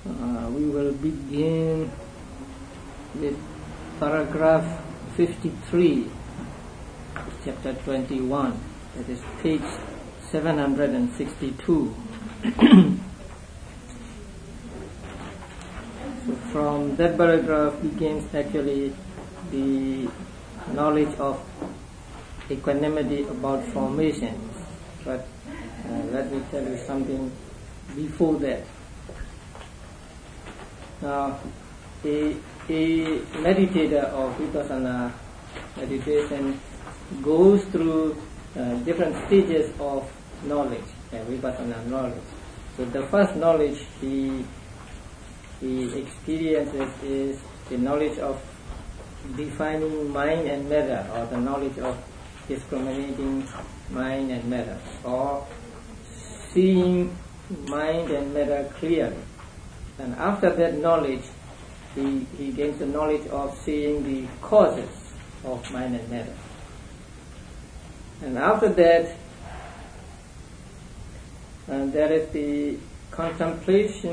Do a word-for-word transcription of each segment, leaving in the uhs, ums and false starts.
Uh, we will begin with paragraph fifty-three, chapter twenty-one, that is page seven hundred sixty-two. So from that paragraph begins actually the knowledge of equanimity about formations. But uh, let me tell you something before that. Now, a, a meditator of Vipassana meditation goes through uh, different stages of knowledge, uh, Vipassana knowledge. So the first knowledge he, he experiences is the knowledge of defining mind and matter, or the knowledge of discriminating mind and matter, or seeing mind and matter clearly. And after that knowledge, he, he gains the knowledge of seeing the causes of mind and matter. And after that, and there is the contemplation,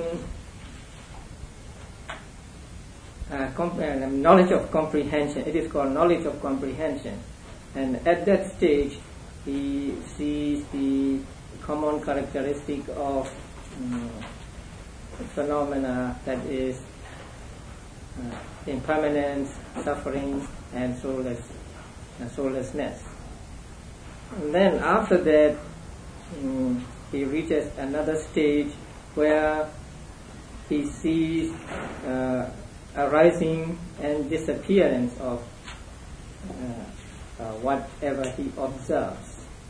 uh, comp- uh, knowledge of comprehension. It is called knowledge of comprehension. And at that stage, he sees the common characteristic of um, phenomena, that is uh, impermanence, suffering, and soulless, uh, soullessness. And then after that, um, he reaches another stage where he sees uh, arising and disappearance of uh, uh, whatever he observes.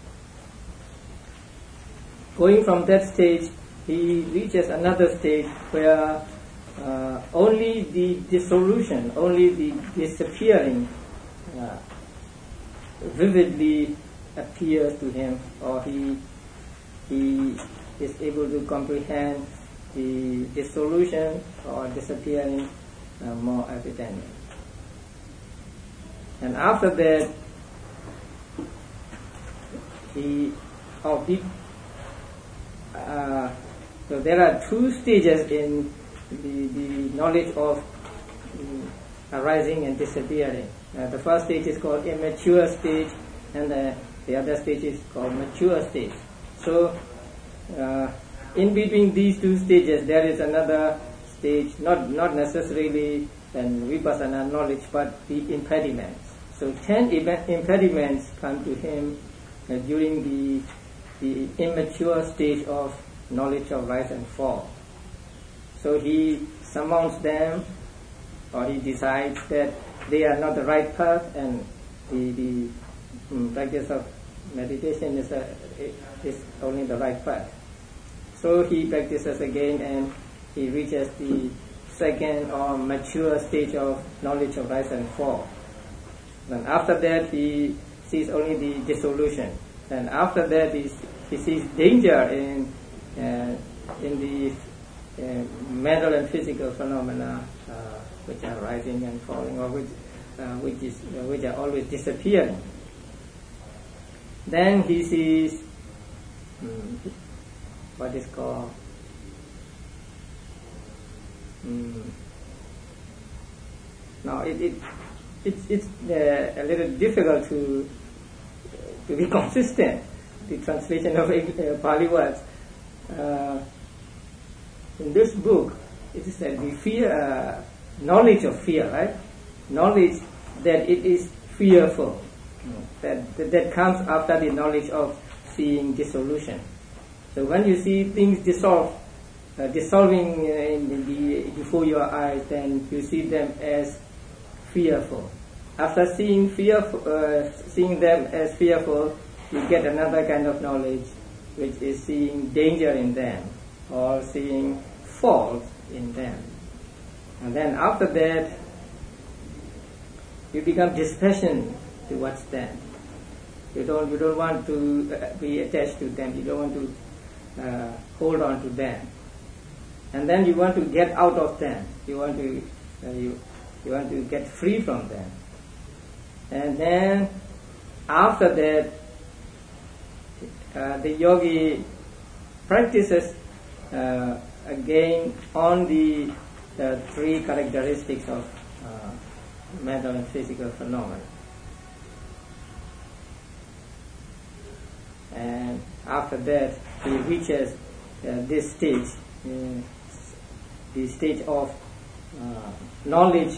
Going from that stage, he reaches another stage where uh, only the dissolution, only the disappearing uh, vividly appears to him, or he he is able to comprehend the dissolution or disappearing uh, more evidently. And after that, he or he uh, so there are two stages in the, the knowledge of um, arising and disappearing. Uh, the first stage is called immature stage, and the, the other stage is called mature stage. So, uh, in between these two stages, there is another stage, not not necessarily an Vipassana knowledge, but the impediments. So, ten impediments come to him uh, during the the immature stage of knowledge of rise and fall. So he surmounts them, or he decides that they are not the right path, and the, the um, practice of meditation is, a, is only the right path. So he practices again, and he reaches the second or mature stage of knowledge of rise and fall. And after that, he sees only the dissolution. And after that, he, he sees danger in uh, in the uh, mental and physical phenomena uh, which are rising and falling, or which uh, which is uh, which are always disappearing. Then he sees um, what is called um, now it, it it's it's uh, a little difficult to to be consistent. The translation of uh, Pali words. Uh, in this book, it is said the fear, uh, knowledge of fear, right? Knowledge that it is fearful. That, that that comes after the knowledge of seeing dissolution. So when you see things dissolve, uh, dissolving in the, before your eyes, then you see them as fearful. After seeing fearful, uh, seeing them as fearful, you get another kind of knowledge, which is seeing danger in them, or seeing fault in them. And then after that, you become dispassionate towards them. You don't, you don't want to uh, be attached to them. You don't want to uh, hold on to them. And then you want to get out of them. You want to, uh, you, you want to get free from them. And then after that, uh, the yogi practices uh, again on the, the three characteristics of uh, mental and physical phenomena. And after that, he reaches uh, this stage, uh, the stage of uh, knowledge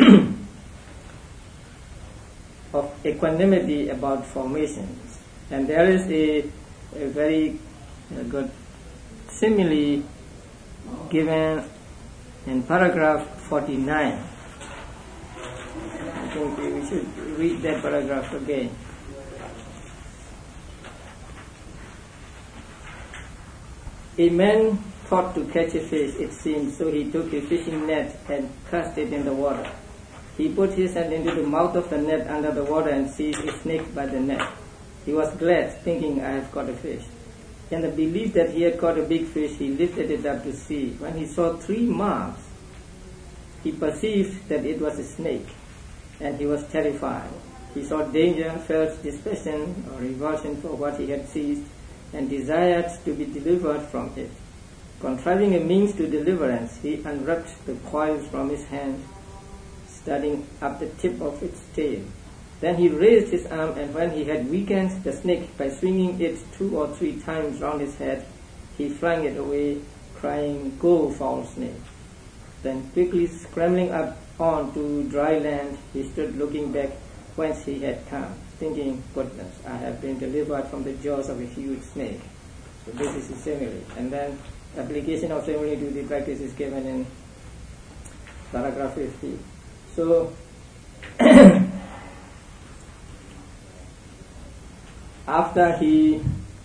of equanimity about formations. And there is a, a very uh, good simile given in paragraph forty-nine. I think we should read that paragraph again. A man thought to catch a fish, it seemed, so he took a fishing net and cast it in the water. He put his hand into the mouth of the net under the water and seized a snake by the neck. He was glad, thinking, I have caught a fish. In the belief that he had caught a big fish, he lifted it up to see. When he saw three marks, he perceived that it was a snake, and he was terrified. He saw danger, felt dispassion or revulsion for what he had seized, and desired to be delivered from it. Contriving a means to deliverance, he unwrapped the coils from his hand, starting up the tip of its tail. Then he raised his arm, and when he had weakened the snake by swinging it two or three times round his head, he flung it away, crying, Go, foul snake. Then quickly scrambling up onto dry land, he stood looking back whence he had come, thinking, Goodness, I have been delivered from the jaws of a huge snake. So this is a simile. And then application of simile to the practice is given in paragraph fifty. So after he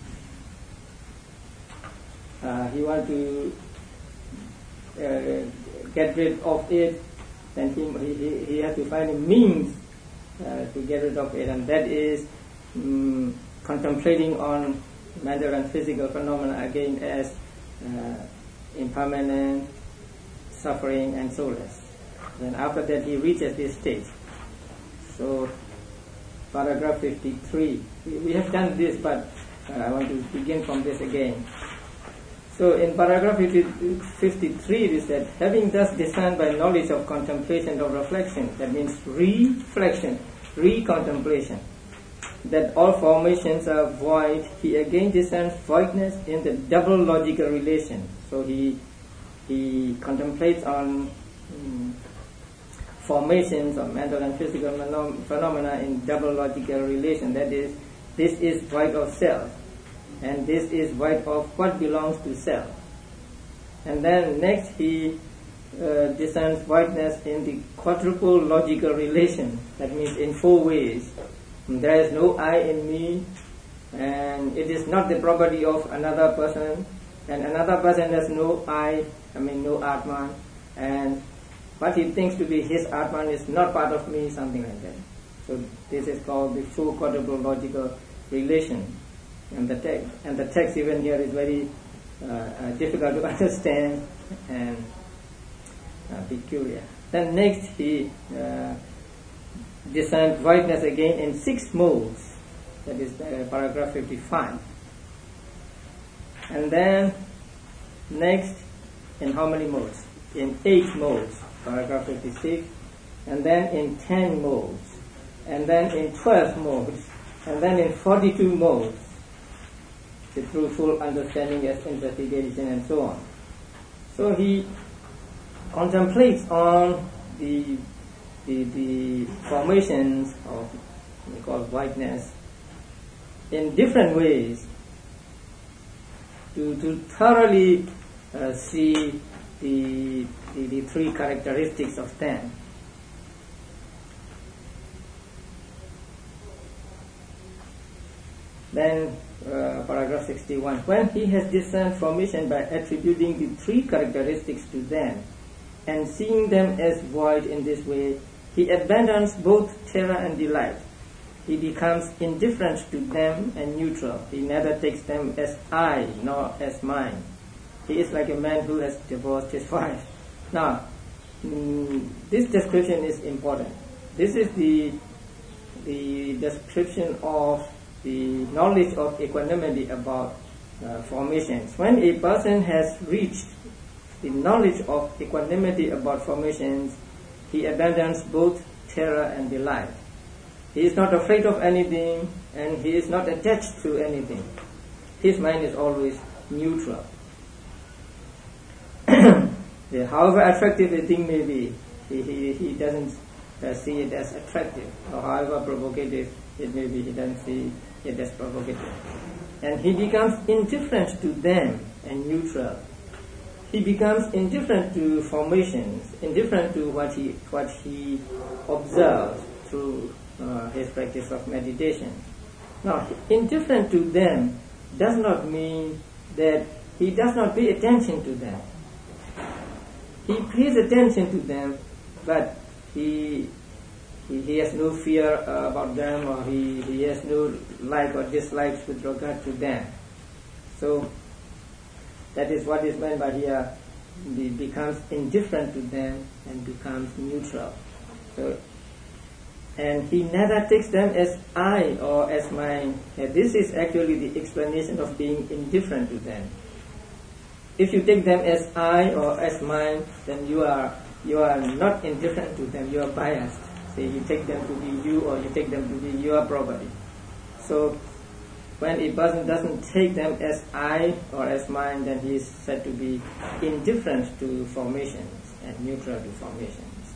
uh, he want to uh, get rid of it, then he he, he has to find a means uh, to get rid of it, and that is um, contemplating on mental and physical phenomena again as uh, impermanent, suffering, and soulless. Then after that he reaches this stage. So paragraph fifty-three. We, we have done this, but uh, I want to begin from this again. So in paragraph fifty-three it is that, having thus discerned by knowledge of contemplation of reflection, that means reflection, re-contemplation, that all formations are void, he again discerns voidness in the double logical relation. So he he contemplates on um, formations of mental and physical phenomena in double logical relation. That is, this is void of self, and this is void of what belongs to self. And then next he uh, discerns voidness in the quadruple logical relation. That means in four ways. There is no I in me, and it is not the property of another person, and another person has no I, I mean no Atman, and what he thinks to be his Atman is not part of me, something like that. So this is called the full quadruple logical relation. And the text, and the text even here is very uh, uh, difficult to understand and uh, peculiar. Then next he uh, discerns voidness again in six modes. That is uh, paragraph fifty-five. And then next in how many modes? In eight modes, paragraph fifty-six. And then in ten modes. And then in twelve modes. And then in forty-two modes. The true full understanding as investigation and so on. So he contemplates on the the, the formations of we call whiteness in different ways to to thoroughly uh, see the, the the three characteristics of them. Then uh, paragraph sixty-one. When he has discerned formation by attributing the three characteristics to them and seeing them as void in this way, he abandons both terror and delight. He becomes indifferent to them and neutral. He neither takes them as I nor as mine. He is like a man who has divorced his wife. Now, mm, this description is important. This is the the description of the knowledge of equanimity about uh, formations. When a person has reached the knowledge of equanimity about formations, he abandons both terror and delight. He is not afraid of anything, and he is not attached to anything. His mind is always neutral. Yeah, however attractive a thing may be, he, he, he doesn't uh, see it as attractive, or however provocative it may be, he doesn't see it as provocative. And he becomes indifferent to them and neutral. He becomes indifferent to formations, indifferent to what he what he observes through uh, his practice of meditation. Now, indifferent to them does not mean that he does not pay attention to them. He pays attention to them, but he he, he has no fear uh, about them, or he, he has no like or dislikes with regard to them. So that is what is meant by here. He becomes indifferent to them and becomes neutral. So, and he neither takes them as I or as mine. And this is actually the explanation of being indifferent to them. If you take them as I or as mine, then you are you are not indifferent to them. You are biased. Say you take them to be you, or you take them to be your property. So when a person doesn't take them as I or as mine, then he is said to be indifferent to formations and neutral to formations.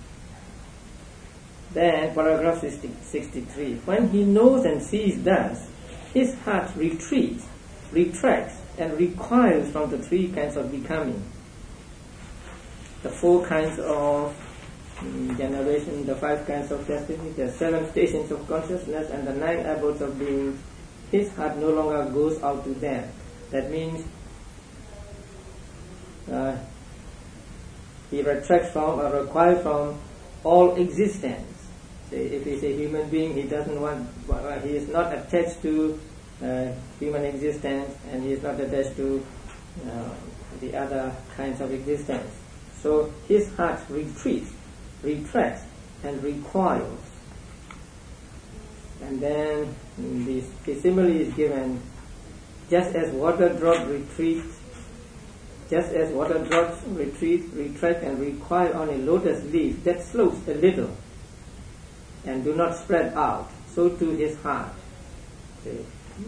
Then paragraph sixty-three. When he knows and sees thus, his heart retreats, retracts, and recoils from the three kinds of becoming. The four kinds of um, generation, the five kinds of destiny, the seven stations of consciousness, and the nine abodes of being. His heart no longer goes out to them. That means uh, he retracts from or recoils from all existence. Say, if he's a human being, he doesn't want, uh, he is not attached to uh, human existence, and he is not attached to uh, the other kinds of existence. So his heart retreats, retracts, and recoils. And then the, the simile is given, just as water drop retreats, just as water drops retreat, retract, and recoil on a lotus leaf that slopes a little and do not spread out, so too his heart. Okay.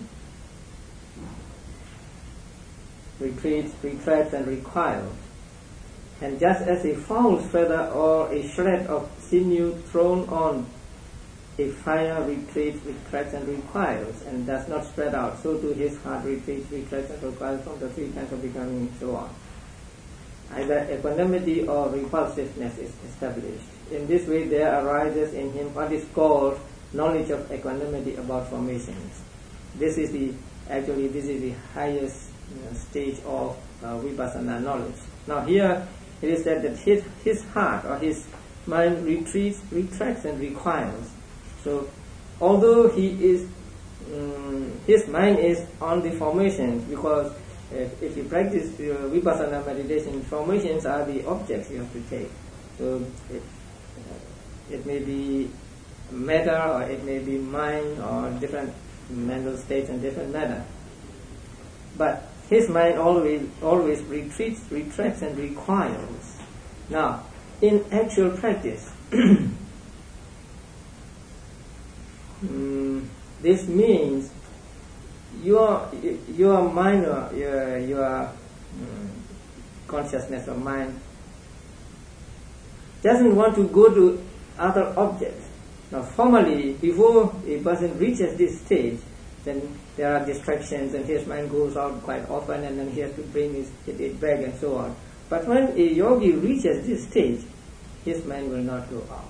Retreats, retracts, and recoils. And just as a fowl's feather or a shred of sinew thrown on a fire retreats, retracts, and recoils, and does not spread out, so too his heart retreats, retracts, and recoils from the three kinds of becoming, and so on. Either equanimity or repulsiveness is established. In this way, there arises in him what is called knowledge of equanimity about formations. This is the actually this is the highest you know, stage of uh, vipassana knowledge. Now here it is said that his his heart or his mind retreats, retracts, and recoils. So, although he is, um, his mind is on the formations, because if, if you practice uh, vipassana meditation, formations are the objects you have to take. So, it, uh, it may be matter, or it may be mind, or different mental states and different matter. But his mind always always retreats, retracts, and recoils. Now, in actual practice, Mm, this means your your mind or your, your mm, consciousness or mind doesn't want to go to other objects. Now formally, before a person reaches this stage, then there are distractions and his mind goes out quite often, and then he has to bring his, it back and so on. But when a yogi reaches this stage, his mind will not go out.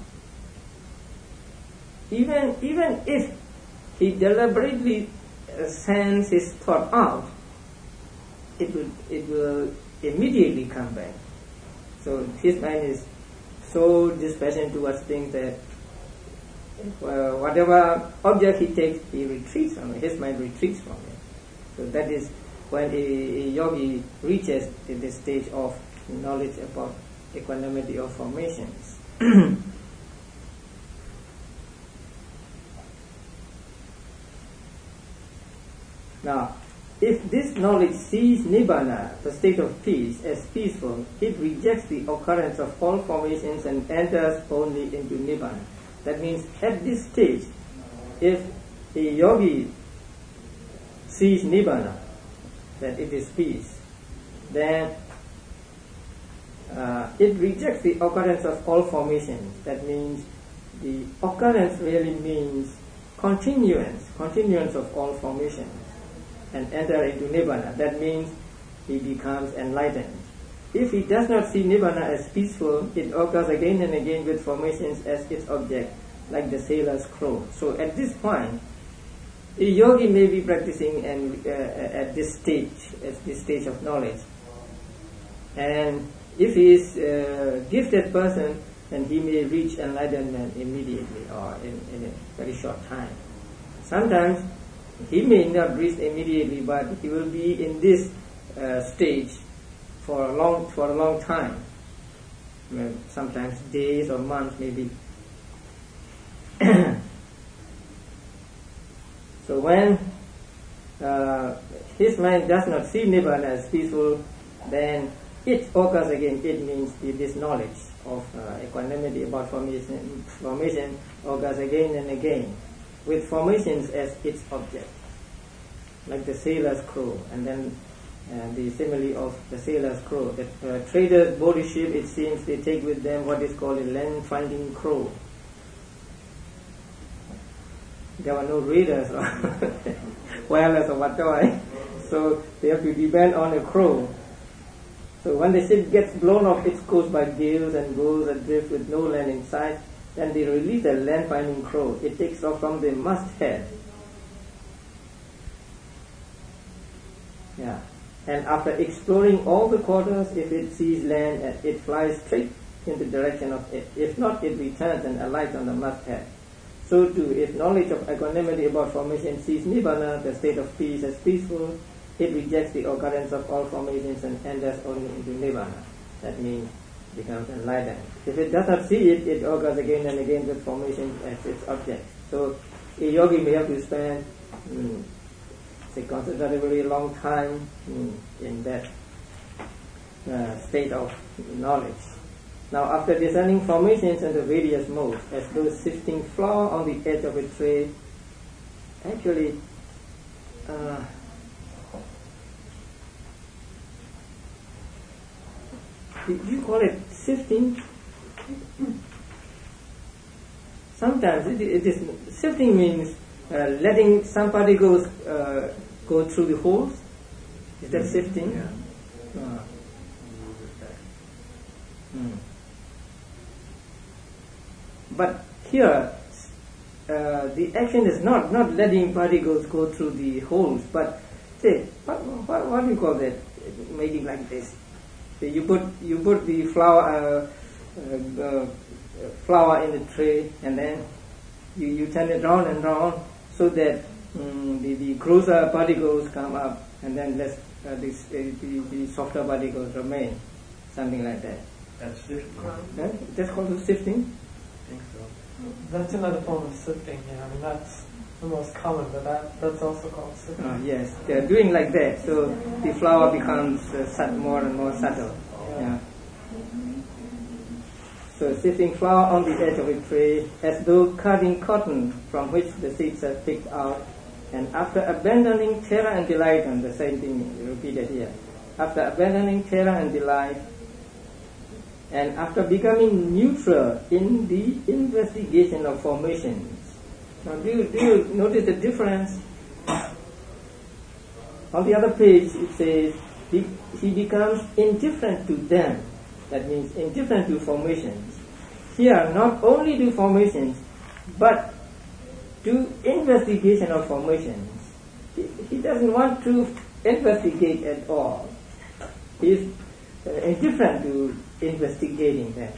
Even even if he deliberately uh, sends his thought out, it will it will immediately come back. So his mind is so dispassionate towards things that uh, whatever object he takes, he retreats from it. His mind retreats from it. So that is when a, a yogi reaches to this stage of knowledge about equanimity of formations. Now, if this knowledge sees Nibbana, the state of peace, as peaceful, it rejects the occurrence of all formations and enters only into Nibbana. That means at this stage, if a yogi sees Nibbana, that it is peace, then uh, it rejects the occurrence of all formations. That means the occurrence really means continuance, continuance of all formations, and enter into Nibbana. That means he becomes enlightened. If he does not see Nibbana as peaceful, it occurs again and again with formations as its object, like the sailor's crow. So at this point, a yogi may be practicing and uh, at this stage, at this stage of knowledge. And if he is a gifted person, then he may reach enlightenment immediately or in, in a very short time. Sometimes he may not reach immediately, but he will be in this uh, stage for a long for a long time. Sometimes days or months, maybe. So when uh, his mind does not see Nibbana as peaceful, then it occurs again. It means this knowledge of uh, equanimity about formation, formation occurs again and again, with formations as its object, like the sailor's crow. And then uh, the simile of the sailor's crow, that uh, traders board a ship, it seems they take with them what is called a land-finding crow. There were no readers or wireless or whatever, so they have to depend on a crow. So when the ship gets blown off its course by gales and goes adrift with no land in sight, then they release the land-finding crow. It takes off from the masthead. Yeah. And after exploring all the quarters, if it sees land, it flies straight in the direction of it. If not, it returns and alights on the masthead. So too, if knowledge of equanimity about formation sees Nibbana, the state of peace, as peaceful, it rejects the occurrence of all formations and enters only into Nibbana. That means becomes enlightened. If it does not see it, it occurs again and again with formation as its object. So a yogi may have to spend mm, say considerably long time mm, in that uh, state of knowledge. Now, after discerning formations and the various modes, as though sifting flour on the edge of a tray, actually, uh, do you call it sifting? Sometimes it, it is sifting means uh, letting some particles uh, go through the holes. Is that sifting? Yeah. Uh, hmm. But here, uh, the action is not not letting particles go through the holes, but say, what, what, what do you call that? Making like this. So you put you put the flour uh, uh, uh, flour in the tray, and then you, you turn it round and round so that um, the, the grosser particles come up, and then less uh, this, uh, the, the softer particles remain, something like that. That's sifting. Huh? That's called sifting. I think so. That's another form of sifting, yeah. I mean, that's the most common, but that, that's also called sifting. Oh, yes, they're doing like that, so the flour becomes uh, sut- more and more subtle. Yeah. So sifting flour on the edge of a tray, as though cutting cotton from which the seeds are picked out, and after abandoning terror and delight, and the same thing repeated here, after abandoning terror and delight, and after becoming neutral in the investigation of formations. Now, do you, do you notice the difference? On the other page, it says, he, he becomes indifferent to them. That means indifferent to formations. Here, not only to formations, but to investigation of formations. He, he doesn't want to investigate at all. He is uh, indifferent to investigating them.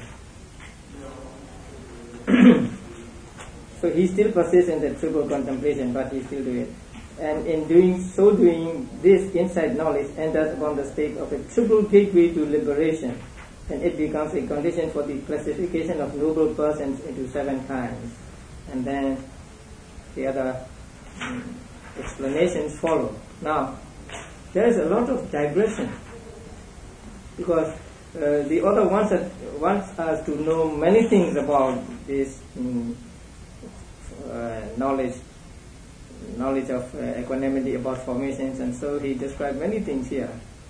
So he still persists in the triple contemplation, but he still do it. And in doing so doing, this insight knowledge enters upon the state of a triple gateway to liberation, and it becomes a condition for the classification of noble persons into seven kinds. And then the other um, explanations follow. Now, there is a lot of digression, because uh, the author wants us, wants us to know many things about this um, uh, knowledge, knowledge of uh, equanimity about formations, and so he described many things here.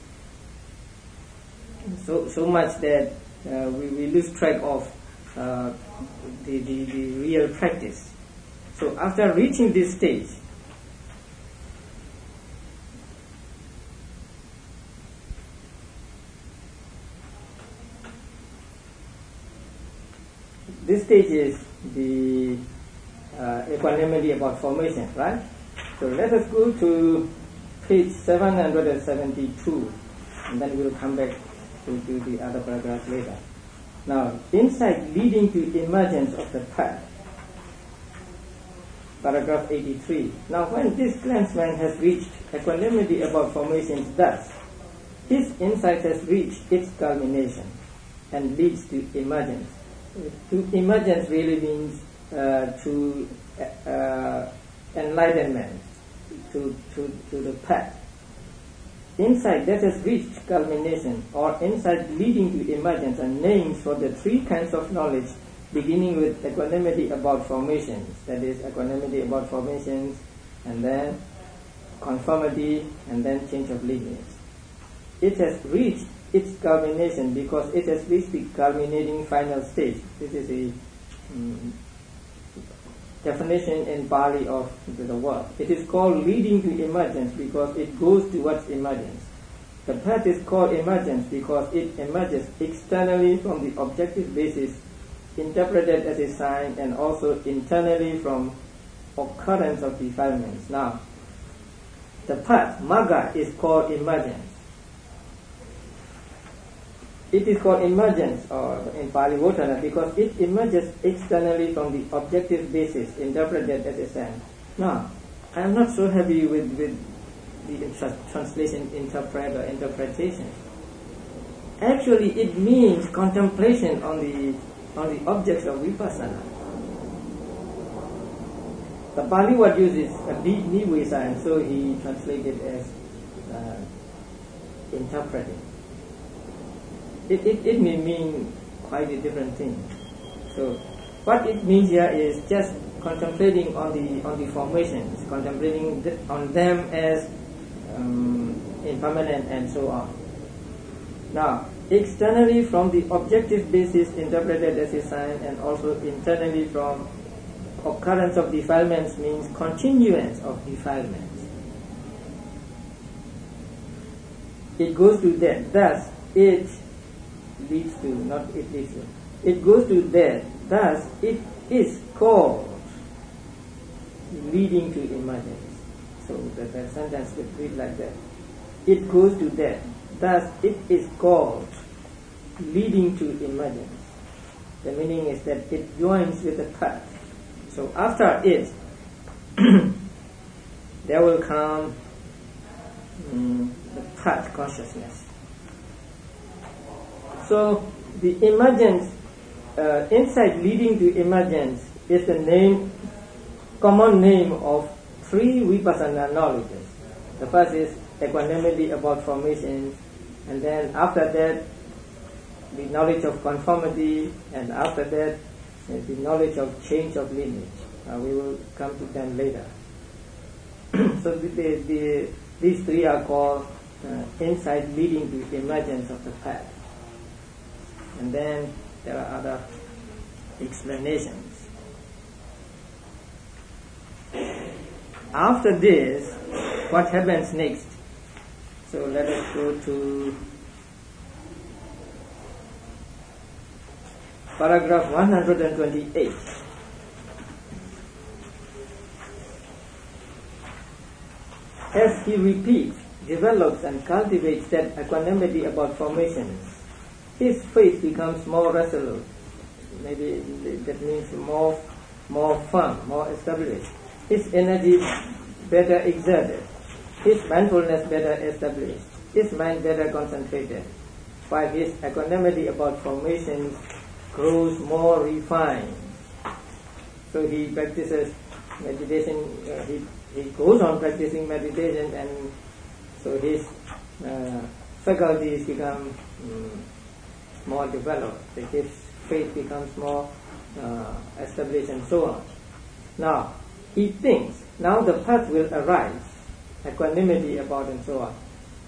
So so much that uh, we, we lose track of uh, the, the the real practice. So after reaching this stage, this stage is the uh, equanimity about formation, right? So let us go to page seven hundred seventy-two, and then we'll come back to, to the other paragraphs later. Now, insight leading to emergence of the path. Paragraph eighty-three. Now, when this clansman has reached equanimity about formations thus, his insight has reached its culmination and leads to emergence. To emergence really means uh, to uh, enlightenment, to, to, to the path. Insight that has reached culmination, or insight leading to emergence, are names for the three kinds of knowledge, beginning with equanimity about formations, that is, equanimity about formations, and then conformity, and then change of lineage. It has reached its culmination because it has reached the culminating final stage. This is a um, definition in Pali of the, the word. It is called leading to emergence because it goes towards emergence. The path is called emergence because it emerges externally from the objective basis, interpreted as a sign, and also internally from occurrence of defilements. Now, the path, Magga, is called emergence. It is called emergence, or in Pali Votana, because it emerges externally from the objective basis, interpreted as a sign. Now, I am not so happy with, with the tra- translation interpret or interpretation. Actually, it means contemplation on the on the objects of vipassana. The Pali word uses a big nivesa, and so he translated as uh, interpreting. It, it, it may mean quite a different thing. So, what it means here is just contemplating on the on the formations, contemplating th- on them as um, impermanent and so on. Now, externally from the objective basis interpreted as a sign, and also internally from occurrence of defilements means continuance of defilements. It goes to that. Thus, it leads to, not it leads to, it goes to that. Thus, it is called leading to emergence. So that, that sentence would read like that. It goes to that. Thus, it is called leading to emergence. The meaning is that it joins with the path. So after it, there will come um, the path consciousness. So the emergence, uh, insight leading to emergence is the name, common name of three vipassana knowledges. The first is equanimity about formations, and then after that the knowledge of conformity, and after that uh, the knowledge of change of lineage. Uh, we will come to them later. So the, the, the, these three are called uh, insight leading to emergence of the path. And then there are other explanations. After this, what happens next? So let us go to paragraph one hundred twenty-eight. As he repeats, develops and cultivates that equanimity about formations, his faith becomes more resolute. Maybe that means more, more firm, more established. His energy better exerted. His mindfulness better established. His mind better concentrated. While his equanimity about formations grows more refined. So he practices meditation. Uh, he he goes on practicing meditation, and So his uh, faculties become um, more developed. His faith becomes more uh, established and so on. Now, he thinks, now the path will arise, equanimity about and so on.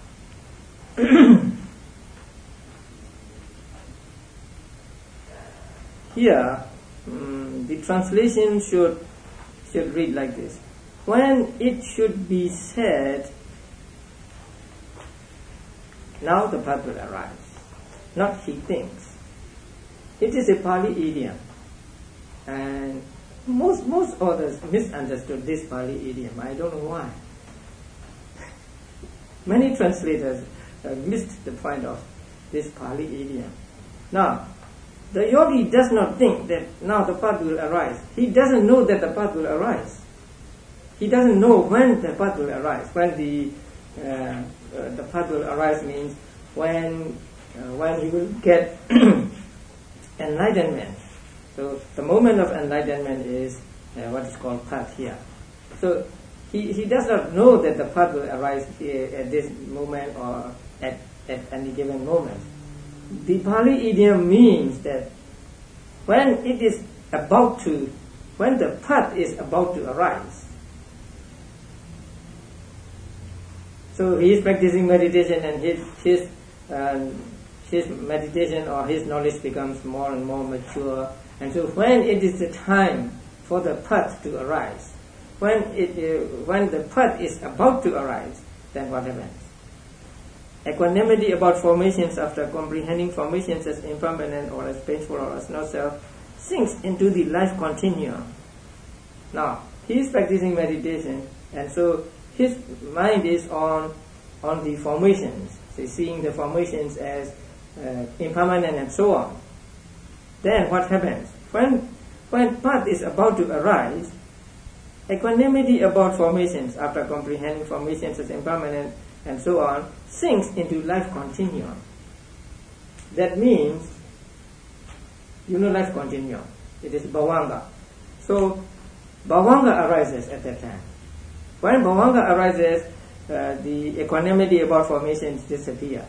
Here, um, the translation should should read like this. When it should be said, now the path will arise. Not he thinks. It is a Pali idiom. And most most authors misunderstood this Pali idiom. I don't know why. Many translators uh, missed the point of this Pali idiom. Now, the yogi does not think that now the path will arise. He doesn't know that the path will arise. He doesn't know when the path will arise. When the uh, uh, the path will arise means when uh, when he will get enlightenment. So the moment of enlightenment is uh, what is called path here. So he, he does not know that the path will arise uh, at this moment or at, at any given moment. The Pali idiom means that when it is about to, when the path is about to arise. So he is practicing meditation, and his his um, his meditation or his knowledge becomes more and more mature. And so when it is the time for the path to arise, when it uh, when the path is about to arise, then what happens? Equanimity about formations after comprehending formations as impermanent or as painful or as not self sinks into the life continuum. Now, he is practicing meditation, and so his mind is on on the formations, so seeing the formations as uh, impermanent and so on. Then what happens? When when path is about to arise, equanimity about formations after comprehending formations as impermanent and so on sinks into life continuum. That means, you know life continuum. It is bhavanga. So bhavanga arises at that time. When bhavanga arises, uh, the equanimity about formations disappear.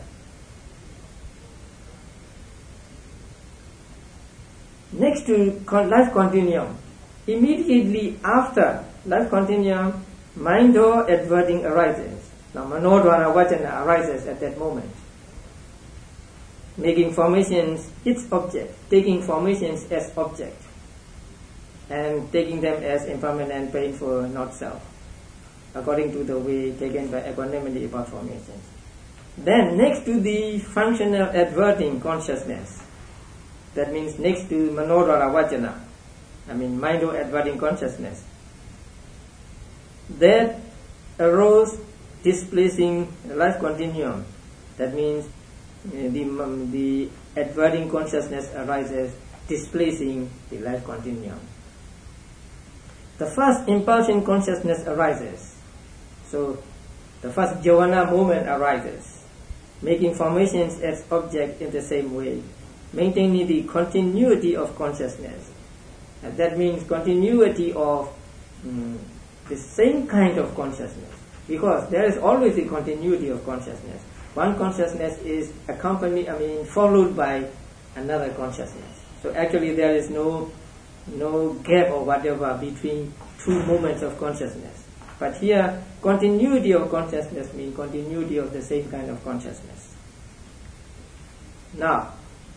Next to life continuum, immediately after life continuum, mind or adverting arises. Now, manodvara vajana arises at that moment, making formations its object, taking formations as object, and taking them as impermanent, painful, not self, according to the way taken by equanimity about formations. Then, next to the functional adverting consciousness, that means next to manodvara vajana, I mean mind or adverting consciousness, that arose displacing life continuum. That means uh, the um, the adverting consciousness arises displacing the life continuum. The first impulsion consciousness arises. So the first jhana moment arises, making formations as object in the same way, maintaining the continuity of consciousness. And that means continuity of um, the same kind of consciousness. Because there is always a continuity of consciousness. One consciousness is accompanied, I mean, followed by another consciousness. So actually there is no no gap or whatever between two moments of consciousness. But here, continuity of consciousness means continuity of the same kind of consciousness. Now,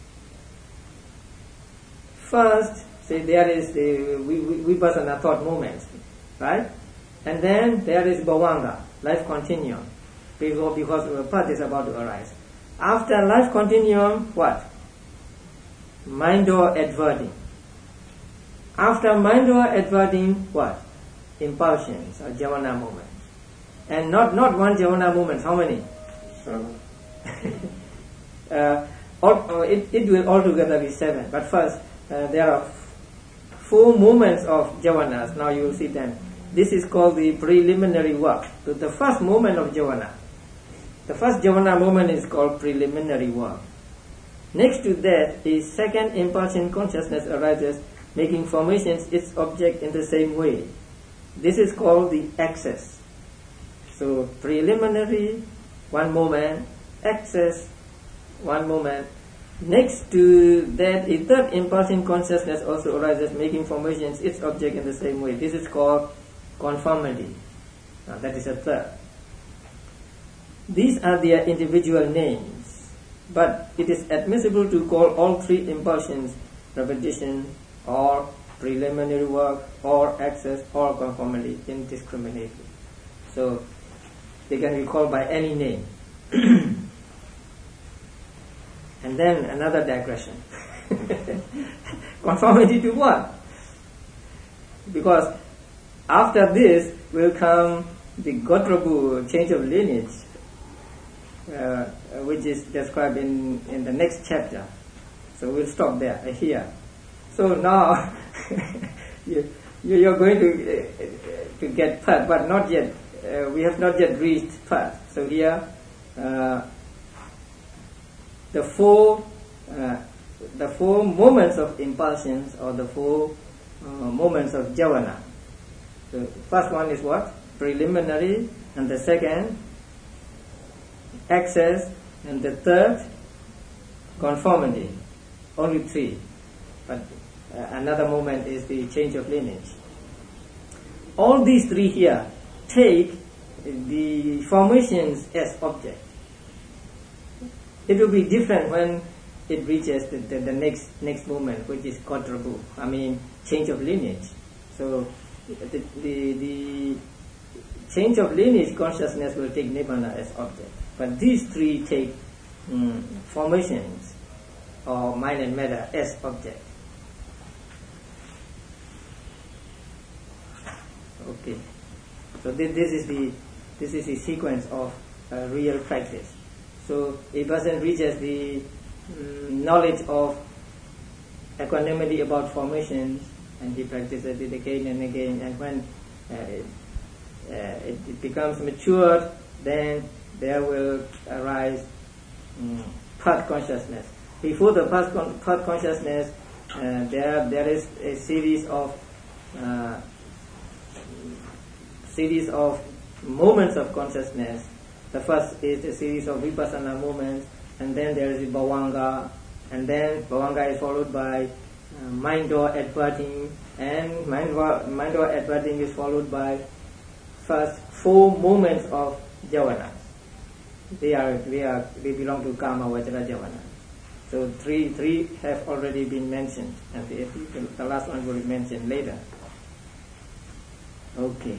first, say there is the vipassana thought moments, right? And then there is bhavanga, life continuum, because, because the path is about to arise. After life continuum, what? Mind or adverting. After mind or adverting, what? Impulsions or jhana moments. And not, not one jhana moment, how many? Seven. uh, all, uh, it, it will altogether be seven. But first, uh, there are f- four moments of jhanas. Now you will see them. This is called the preliminary work. So the first moment of jhana. The first jhana moment is called preliminary work. Next to that is second impulsion consciousness arises, making formations its object in the same way. This is called the access. So preliminary, one moment, access, one moment. Next to that, a third impulsion consciousness also arises, making formations its object in the same way. This is called conformity. Now, that is a third. These are their individual names, but it is admissible to call all three impulsions repetition, or preliminary work, or access, or conformity indiscriminately. So, they can be called by any name. And then another digression. Conformity to what? Because after this will come the Gotrabhu, change of lineage, uh, which is described in, in the next chapter. So we'll stop there, uh, here. So now you, you're going to uh, to get Phat, but not yet. Uh, we have not yet reached Phat. So here, uh, the four uh, the four moments of impulsions, or the four uh, moments of jhana. The first one is what? Preliminary, and the second, access, and the third, conformity. Only three. But uh, another moment is the change of lineage. All these three here take the formations as object. It will be different when it reaches the, the, the next next moment, which is Gotrabhu. I mean, change of lineage. So the, the the change of lineage consciousness will take Nibbana as object. But these three take um, formations, or mind and matter, as object. Okay. So this, this is the this is the sequence of uh, real practice. So a person reaches the um, knowledge of equanimity about formations, and he practices it again and again. And when uh, it, uh, it, it becomes matured, then there will arise um, Phat consciousness. Before the Phat, con- Phat consciousness, uh, there there is a series of uh, series of moments of consciousness. The first is a series of vipassana moments, and then there is the bhavanga, and then bhavanga is followed by uh, mind door adverting, and mind, mind door adverting is followed by first four moments of jhana. They are they are they belong to Kama Vajra jhana. So three three have already been mentioned, and the, the last one will be mentioned later. Okay.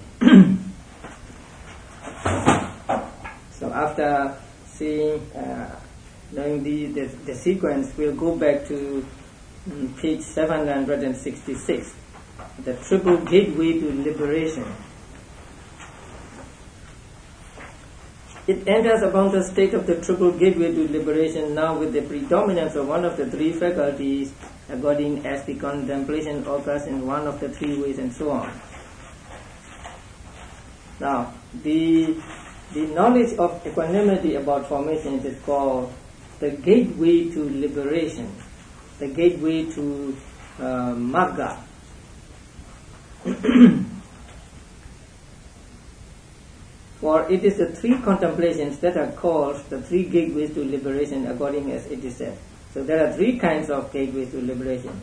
So after seeing, uh, knowing the, the, the sequence, we'll go back to um, page seven hundred sixty-six, the triple gateway to liberation. It enters upon the state of the triple gateway to liberation now with the predominance of one of the three faculties, according as the contemplation occurs in one of the three ways, and so on. Now, the the knowledge of equanimity about formations is called the gateway to liberation, the gateway to uh, Magga. For it is the three contemplations that are called the three gateways to liberation, according as it is said. So there are three kinds of gateways to liberation.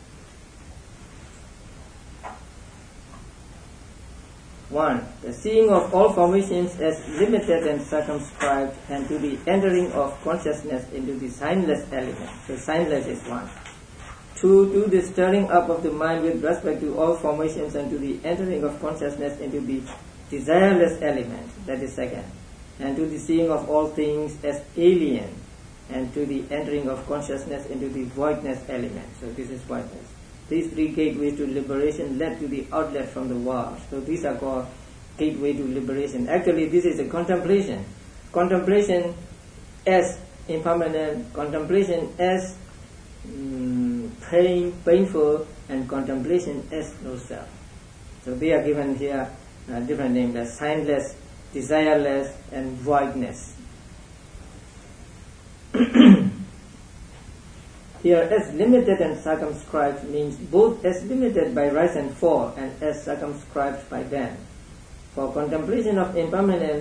One, the seeing of all formations as limited and circumscribed, and to the entering of consciousness into the signless element. So signless is one. Two, to the stirring up of the mind with respect to all formations, and to the entering of consciousness into the desireless element. That is second. And to the seeing of all things as alien, and to the entering of consciousness into the voidness element. So this is voidness. These three gateways to liberation led to the outlet from the world. So these are called gateway to liberation. Actually, this is a contemplation. Contemplation as impermanent, contemplation as um, pain, painful, and contemplation as no self. So they are given here uh, different names as signless, desireless, and voidness. Here, as limited and circumscribed means both as limited by rise and fall, and as circumscribed by them. For contemplation of impermanence,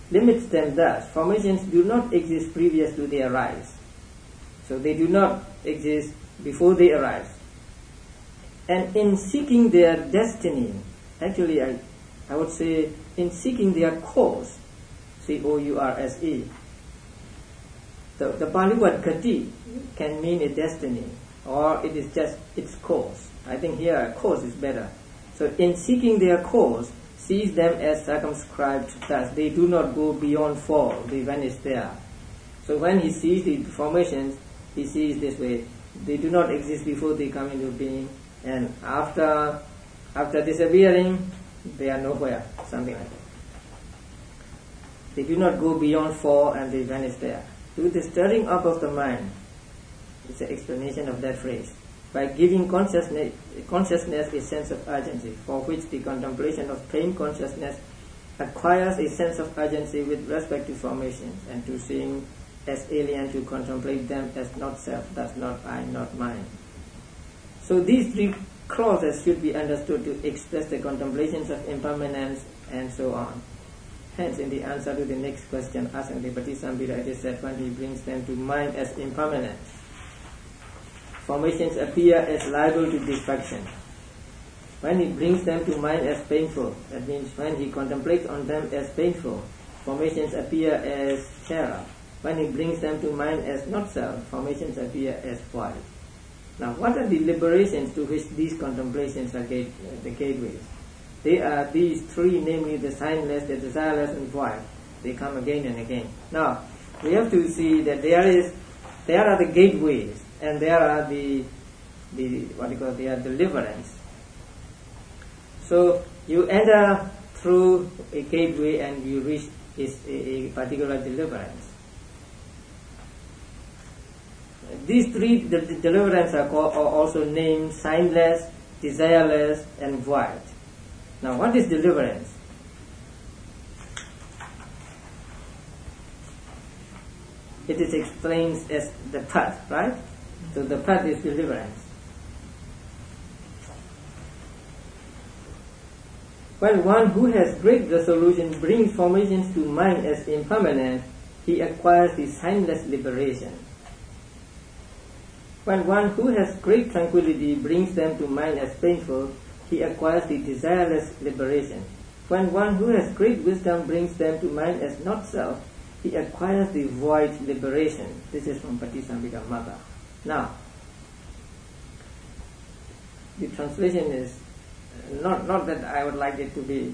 limits them thus: formations do not exist previous to their rise. So they do not exist before they arise. And in seeking their destiny, actually I, I would say in seeking their course, C O U R S E, the, the Pali word gati can mean a destiny, or it is just its course. I think here course is better. So in seeking their course, sees them as circumscribed thus: they do not go beyond fall, they vanish there. So when he sees the formations, he sees this way: they do not exist before they come into being, and after after disappearing, they are nowhere, something like that. They do not go beyond fall and they vanish there. Through the stirring up of the mind, it's an explanation of that phrase, by giving consciousness, consciousness a sense of urgency, for which the contemplation of pain consciousness acquires a sense of urgency with respect to formations, and to seeing as alien, to contemplate them as not self, thus not I, not mine. So these three clauses should be understood to express the contemplations of impermanence and so on. Hence, in the answer to the next question, Asangli Patisambhira, it is said when he brings them to mind as impermanence, formations appear as liable to destruction. When he brings them to mind as painful, that means when he contemplates on them as painful, formations appear as terror. When he brings them to mind as not self, formations appear as void. Now, what are the liberations to which these contemplations are gate, uh, the gateways? They are these three, namely the signless, the desireless, and void. They come again and again. Now, we have to see that there is, there are the gateways, and there are the, the what do you call it, they are deliverance. So you enter through a gateway and you reach is a, a particular deliverance. These three the, the deliverance are, called, are also named signless, desireless, and void. Now, what is deliverance? It is explained as the path, right? So the path is deliverance. When one who has great resolution brings formations to mind as impermanent, he acquires the signless liberation. When one who has great tranquility brings them to mind as painful, he acquires the desireless liberation. When one who has great wisdom brings them to mind as not self, he acquires the void liberation. This is from Patisambhika Magga. Now, the translation is not not that I would like it to be.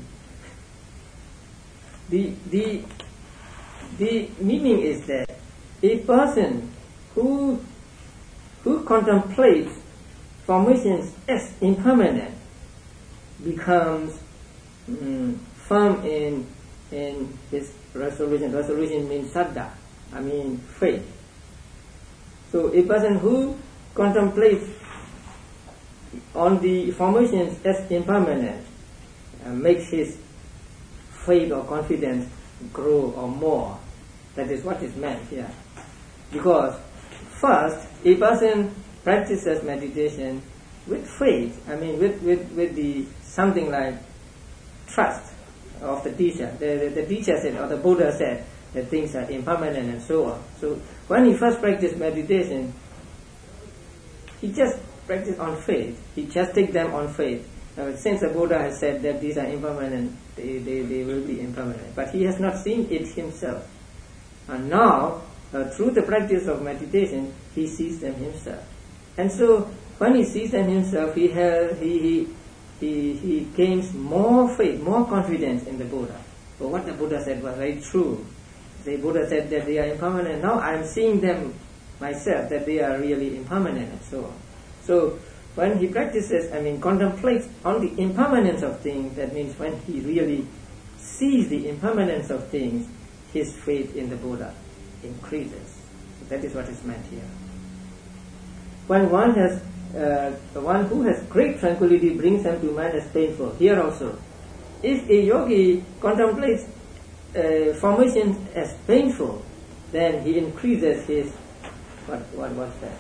The the the meaning is that a person who who contemplates formations as impermanent becomes mm, firm in in his resolution. Resolution means saddha, I mean faith. So a person who contemplates on the formations as impermanent uh, makes his faith or confidence grow or more. That is what is meant here. Because first, a person practices meditation with faith, I mean with, with, with the something like trust of the teacher. The, the, the teacher said, or the Buddha said, that things are impermanent and so on. So when he first practiced meditation, he just practiced on faith. He just take them on faith. Uh, since the Buddha has said that these are impermanent, they, they, they will be impermanent. But he has not seen it himself. And now, uh, through the practice of meditation, he sees them himself. And so, when he sees them himself, he, has, he, he, he, he gains more faith, more confidence in the Buddha. So what the Buddha said was very true. The Buddha said that they are impermanent. Now I am seeing them myself, that they are really impermanent and so on. So, when he practices, I mean, contemplates on the impermanence of things, that means when he really sees the impermanence of things, his faith in the Buddha increases. So that is what is meant here. When one has, uh, the one who has great tranquility brings them to mind as painful. Here also, if a yogi contemplates uh, formation as painful, then he increases his, what, what was that?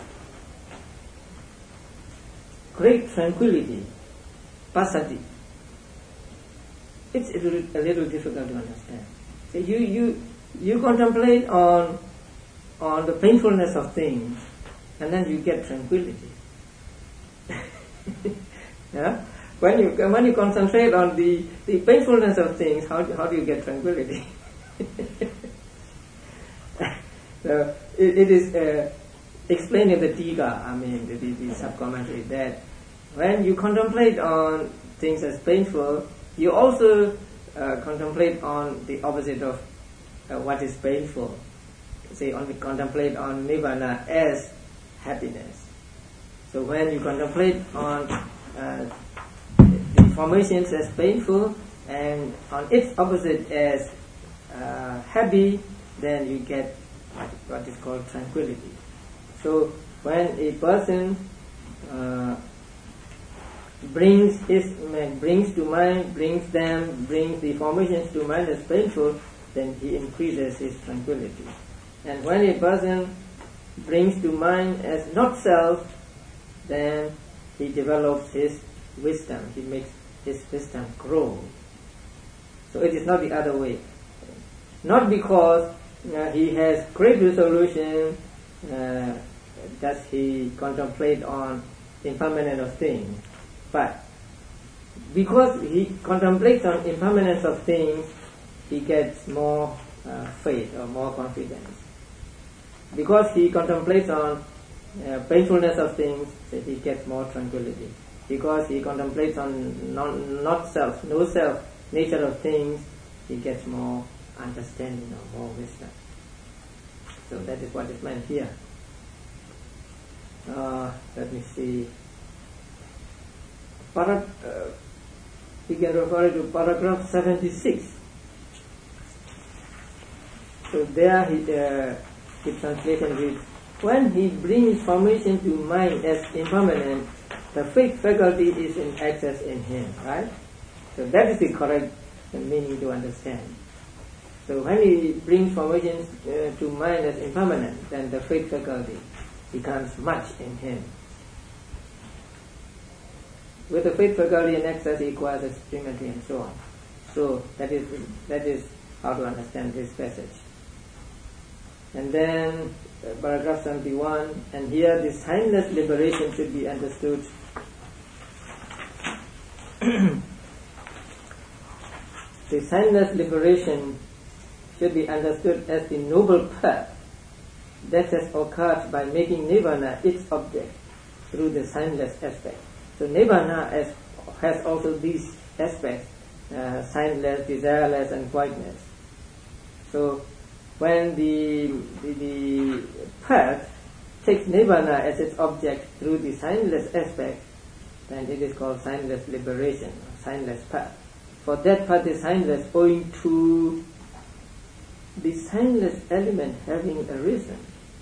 Great tranquility, passaddhi. It's a little, a little difficult to understand. So you you you contemplate on on the painfulness of things, and then you get tranquility. Yeah. When you when you concentrate on the, the painfulness of things, how do, how do you get tranquility? So it, it is uh, explained in the Tika, I mean the, the, the sub-commentary, that when you contemplate on things as painful, you also uh, contemplate on the opposite of uh, what is painful. Say, only contemplate on Nibbana as happiness. So when you contemplate on uh, the formations as painful and on its opposite as uh, happy, then you get what is called tranquility. So when a person uh, brings his brings to mind, brings them, brings the formations to mind as painful, then he increases his tranquility. And when a person brings to mind as not self, then he develops his wisdom. He makes his wisdom grow. So it is not the other way. Not because uh, he has great resolution, uh, does he contemplate on impermanence of things, but because he contemplates on impermanence of things, he gets more uh, faith or more confidence. Because he contemplates on uh, painfulness of things, so he gets more tranquility. Because he contemplates on non, not self, no self nature of things, he gets more understanding or more wisdom. So that is what is meant here. Uh, let me see. Parag- uh, we can refer to paragraph seventy-six. So there he, uh, the translation reads, when he brings formation to mind as impermanent, the faith faculty is in excess in him, right? So that is the correct meaning to understand. So when he brings formations uh, to mind as impermanent, then the faith faculty becomes much in him. With the faith faculty in excess, he acquires extremity and so on. So that is that is how to understand this passage. And then uh, paragraph seventy-one, and here this timeless liberation should be understood. The timeless liberation should be understood as the noble path that has occurred by making Nibbana its object through the signless aspect. So Nibbana has, has also these aspects, uh, signless, desireless and voidness. So when the, the, the path takes Nibbana as its object through the signless aspect, then it is called signless liberation, signless path. For that path is signless owing to the signless element having arisen.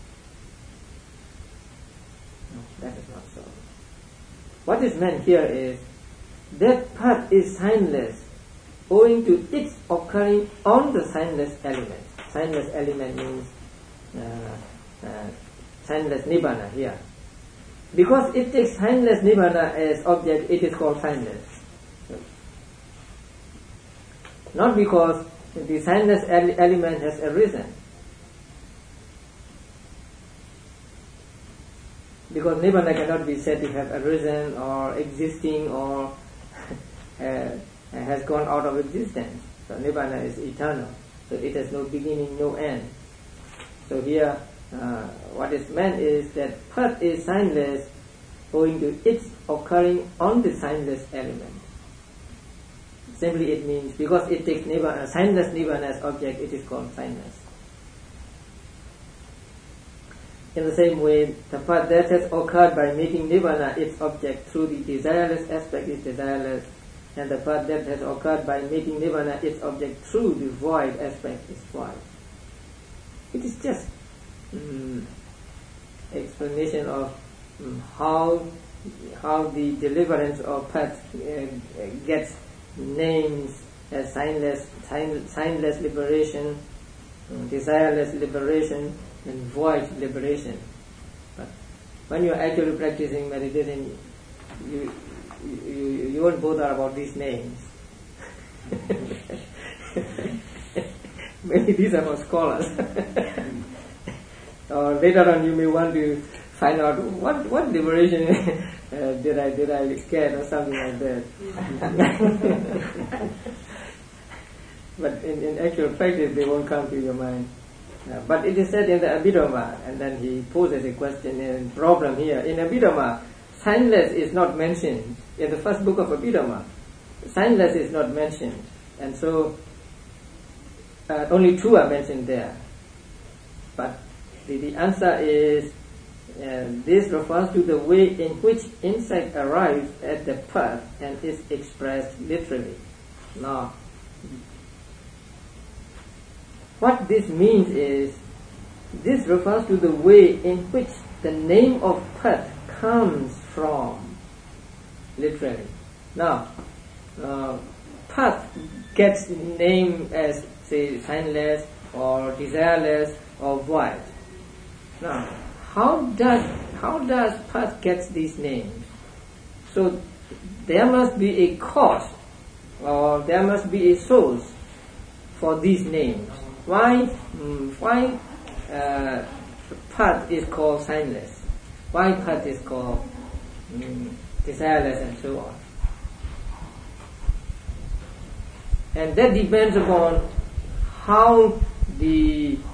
No, that is not so. What is meant here is that path is signless owing to its occurring on the signless element. Signless element means uh, uh, signless Nibbana here. Because it takes signless Nibbana as object, it is called signless. Not because the signless ele- element has arisen. Because Nibbana cannot be said to have arisen or existing or uh, has gone out of existence. So Nibbana is eternal. So it has no beginning, no end. So here, uh, what is meant is that path is signless owing to its occurring on the signless element. Simply it means because it takes Nibbana, signless Nibbana as object, it is called signless. In the same way, the path that has occurred by making Nibbana its object through the desireless aspect is desireless, and the path that has occurred by making Nibbana its object through the void aspect is void. It is just um, explanation of um, how how the deliverance of path uh, gets names as signless, sign, signless liberation, um, desireless liberation, and void liberation. But when you are actually practicing meditation, you you, you, you won't bother about these names. Maybe these are for scholars. Or later on you may want to find out what what liberation uh, did I did I get or something like that. But in, in actual practice they won't come to your mind. Uh, but it is said in the Abhidhamma, and then he poses a question and problem here. In Abhidhamma, signless is not mentioned. In the first book of Abhidhamma, signless is not mentioned. And so uh, only two are mentioned there. But the, the answer is, uh, this refers to the way in which insight arrives at the path and is expressed literally. Now, what this means is, this refers to the way in which the name of path comes from, literally. Now, uh, path gets named as, say, signless or desireless or void. Now, how does how does path get these names? So, there must be a cause, or there must be a source for these names. Why, mm, why uh, path is called signless? Why path is called mm, desireless and so on? And that depends upon how the